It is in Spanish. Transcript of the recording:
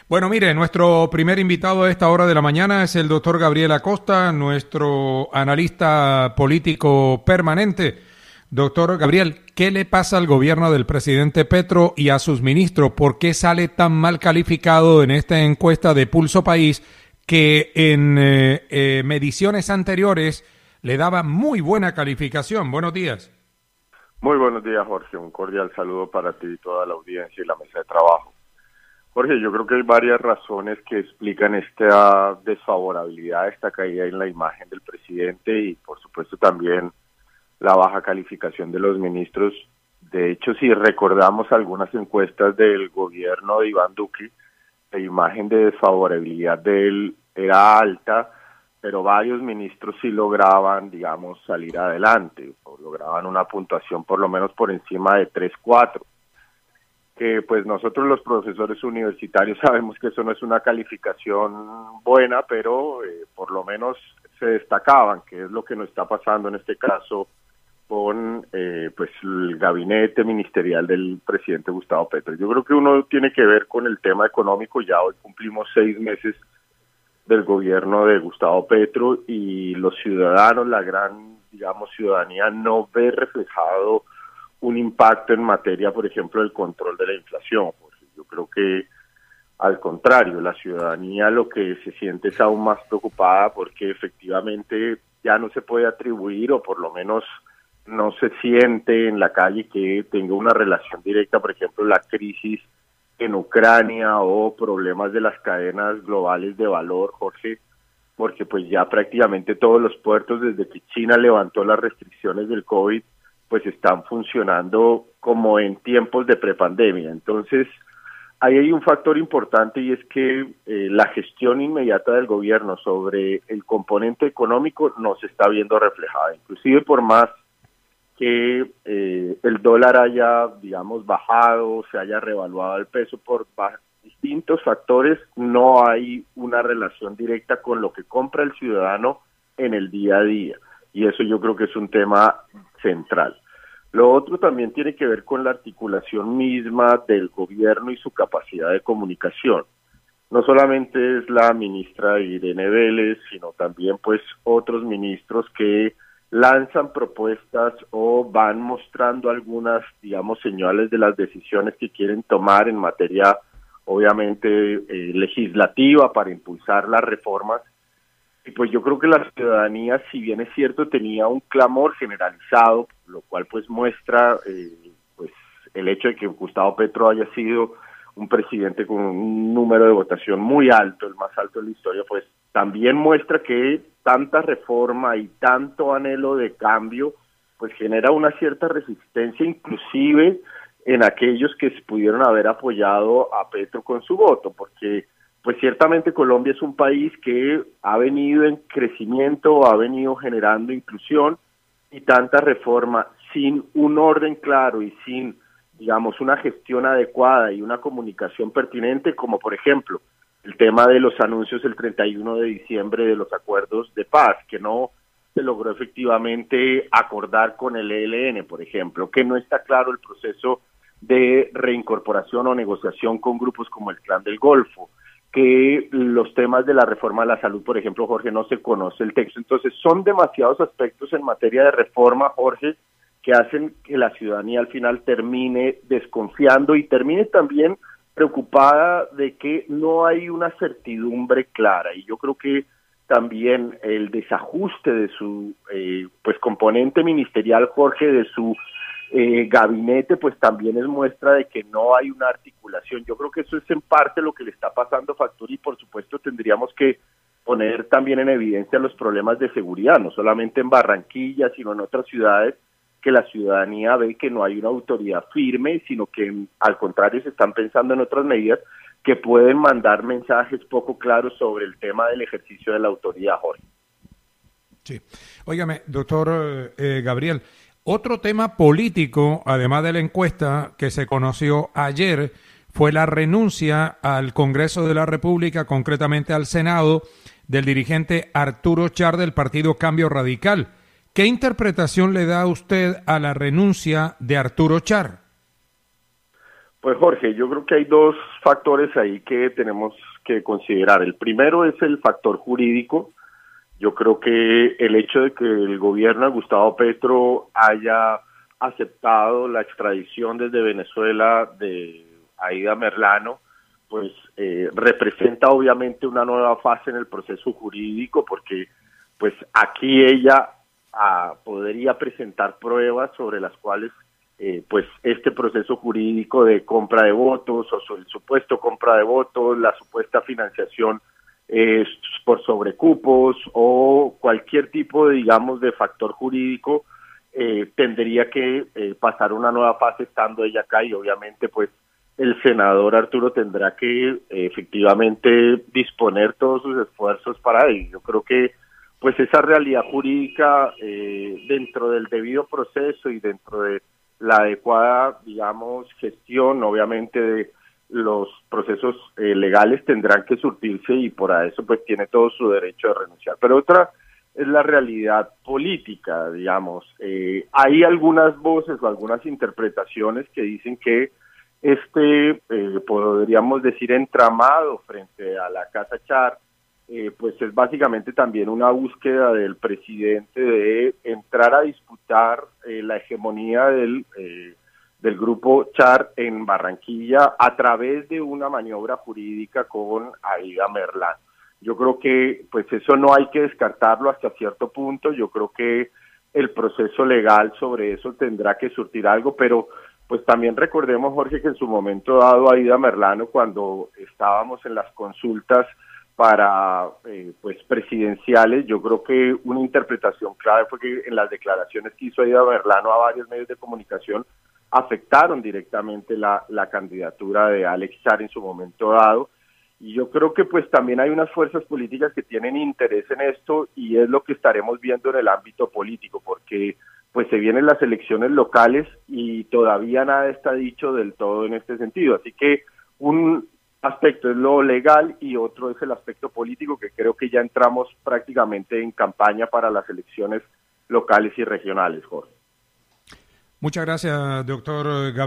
Bueno, mire, nuestro primer invitado a esta hora de la mañana es el doctor Gabriel Acosta, nuestro analista político permanente. Doctor Gabriel, ¿qué le pasa al gobierno del presidente Petro y a sus ministros? ¿Por qué sale tan mal calificado en esta encuesta de Pulso País que en mediciones anteriores le daba muy buena calificación? Buenos días. Muy buenos días, Jorge. Un cordial saludo para ti y toda la audiencia y la mesa de trabajo. Jorge, yo creo que hay varias razones que explican esta desfavorabilidad, esta caída en la imagen del presidente y, por supuesto, también la baja calificación de los ministros. De hecho, si recordamos algunas encuestas del gobierno de Iván Duque, la imagen de desfavorabilidad de él era alta, pero varios ministros sí lograban, digamos, salir adelante, o lograban una puntuación por lo menos por encima de 3-4. Que pues nosotros los profesores universitarios sabemos que eso no es una calificación buena, pero por lo menos se destacaban, que es lo que nos está pasando en este caso con pues el gabinete ministerial del presidente Gustavo Petro. Yo creo que uno tiene que ver con el tema económico. Ya hoy cumplimos 6 meses del gobierno de Gustavo Petro y los ciudadanos, la gran, digamos, ciudadanía no ve reflejado un impacto en materia, por ejemplo, del control de la inflación. Yo creo que, al contrario, la ciudadanía lo que se siente es aún más preocupada porque efectivamente ya no se puede atribuir, o por lo menos no se siente en la calle que tenga una relación directa, por ejemplo, la crisis en Ucrania o problemas de las cadenas globales de valor, Jorge, porque pues ya prácticamente todos los puertos, desde que China levantó las restricciones del COVID, pues están funcionando como en tiempos de prepandemia. Entonces, ahí hay un factor importante y es que la gestión inmediata del gobierno sobre el componente económico no se está viendo reflejada. Inclusive por más que el dólar haya, digamos, bajado, se haya revaluado el peso por distintos factores, no hay una relación directa con lo que compra el ciudadano en el día a día. Y eso yo creo que es un tema central. Lo otro también tiene que ver con la articulación misma del gobierno y su capacidad de comunicación. No solamente es la ministra Irene Vélez, sino también pues otros ministros que lanzan propuestas o van mostrando algunas, digamos, señales de las decisiones que quieren tomar en materia, obviamente, legislativa para impulsar las reformas. Y pues yo creo que la ciudadanía, si bien es cierto, tenía un clamor generalizado, lo cual pues muestra pues el hecho de que Gustavo Petro haya sido un presidente con un número de votación muy alto, el más alto de la historia, pues también muestra que tanta reforma y tanto anhelo de cambio pues genera una cierta resistencia, inclusive en aquellos que pudieron haber apoyado a Petro con su voto, porque pues ciertamente Colombia es un país que ha venido en crecimiento, ha venido generando inclusión, y tanta reforma sin un orden claro y sin, digamos, una gestión adecuada y una comunicación pertinente, como por ejemplo el tema de los anuncios el 31 de diciembre de los acuerdos de paz, que no se logró efectivamente acordar con el ELN, por ejemplo, que no está claro el proceso de reincorporación o negociación con grupos como el Clan del Golfo, que los temas de la reforma a la salud, por ejemplo, Jorge, no se conoce el texto. Entonces, son demasiados aspectos en materia de reforma, Jorge, que hacen que la ciudadanía al final termine desconfiando y termine también preocupada de que no hay una certidumbre clara. Y yo creo que también el desajuste de su pues componente ministerial, Jorge, de su gabinete, pues también es muestra de que no hay una articulación. Yo creo que eso es en parte lo que le está pasando a Factur, y por supuesto tendríamos que poner también en evidencia los problemas de seguridad, no solamente en Barranquilla, sino en otras ciudades, que la ciudadanía ve que no hay una autoridad firme, sino que al contrario se están pensando en otras medidas que pueden mandar mensajes poco claros sobre el tema del ejercicio de la autoridad, Jorge. Sí. Óigame, doctor Gabriel, otro tema político, además de la encuesta que se conoció ayer, fue la renuncia al Congreso de la República, concretamente al Senado, del dirigente Arturo Char del partido Cambio Radical. ¿Qué interpretación le da usted a la renuncia de Arturo Char? Pues Jorge, yo creo que hay dos factores ahí que tenemos que considerar. El primero es el factor jurídico. Yo creo que el hecho de que el gobierno de Gustavo Petro haya aceptado la extradición desde Venezuela de Aida Merlano, pues representa obviamente una nueva fase en el proceso jurídico, porque pues aquí ella podría presentar pruebas sobre las cuales pues este proceso jurídico de compra de votos o el supuesto compra de votos, la supuesta financiación por sobrecupos o cualquier tipo de, digamos, de factor jurídico tendría que pasar una nueva fase estando ella acá, y obviamente pues el senador Arturo tendrá que efectivamente disponer todos sus esfuerzos para ello. Yo creo que pues esa realidad jurídica dentro del debido proceso y dentro de la adecuada, digamos, gestión, obviamente, de los procesos legales tendrán que surtirse, y por eso pues tiene todo su derecho de renunciar. Pero otra es la realidad política, digamos. Hay algunas voces o algunas interpretaciones que dicen que podríamos decir, entramado frente a la Casa Char, pues es básicamente también una búsqueda del presidente de entrar a disputar la hegemonía del grupo Char en Barranquilla a través de una maniobra jurídica con Aida Merlano. Yo creo que pues eso no hay que descartarlo hasta cierto punto. Yo creo que el proceso legal sobre eso tendrá que surtir algo, pero pues también recordemos, Jorge, que en su momento dado Aida Merlano, cuando estábamos en las consultas para pues presidenciales, yo creo que una interpretación clave fue que en las declaraciones que hizo Aida Merlano a varios medios de comunicación afectaron directamente la candidatura de Alex Char en su momento dado, y yo creo que pues también hay unas fuerzas políticas que tienen interés en esto, y es lo que estaremos viendo en el ámbito político, porque pues se vienen las elecciones locales y todavía nada está dicho del todo en este sentido, así que un aspecto es lo legal y otro es el aspecto político, que creo que ya entramos prácticamente en campaña para las elecciones locales y regionales, Jorge. Muchas gracias, doctor Gabriel.